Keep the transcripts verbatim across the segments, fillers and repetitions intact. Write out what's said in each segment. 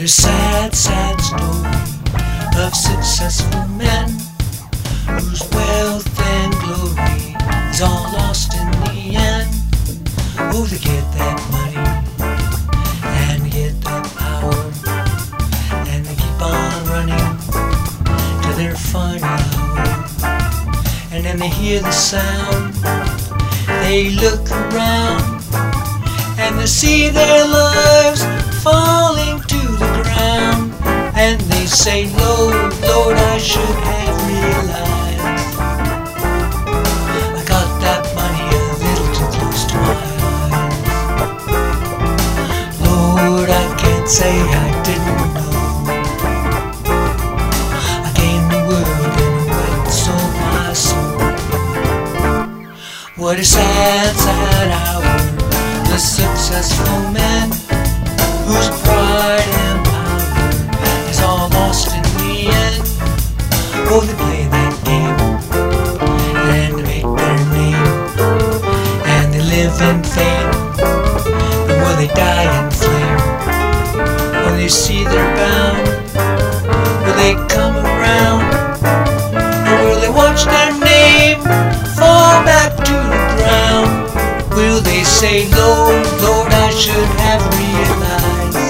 a sad, sad story of successful men whose wealth and glory is all lost in the end. Oh, they get that money and they get that power, and they keep on running to their final hour. And then they hear the sound, they look around, and they see their lives falling to the ground. And they say, Lord, Lord, I should have realized I got that money a little too close to my eyes. Lord, I can't say I didn't know. I gained the world and went and sold my soul. What a sad, sad hour. The successful men whose pride and power is all lost in the end. Oh, they play that game and they make their name and they live in fame, and will they die in flame? When they see they're bound, will they come around, or will they watch their name fall back to the ground? Will they say, Lord, Lord, I should have realized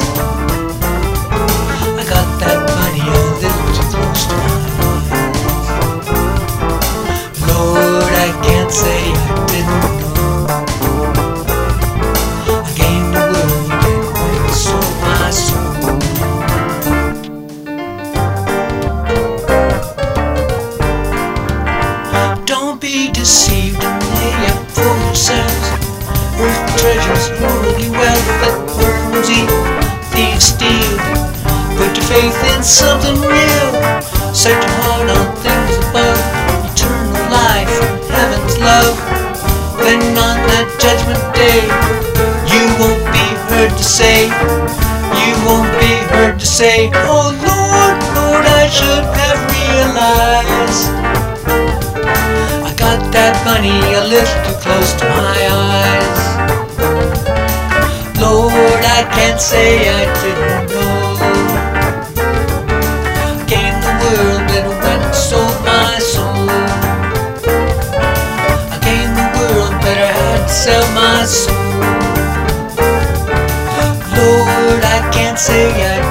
I got that money a little too close to my eyes. Lord, I can't say I didn't know. I gained the world and went and sold my soul. Don't be deceived and lay up for yourselves earth treasures, worldly wealth that worms eat, thieves steal. Put your faith in something real, set your heart on things above, eternal life, heaven's love. Then on that judgment day, you won't be heard to say, you won't be heard to say, oh Lord, Lord, I should have realized I got that money a little too close to my eyes. Lord, I can't say I didn't know. I gained the world and went and sold my soul. I gained the world, but I had to sell my soul. Lord, I can't say I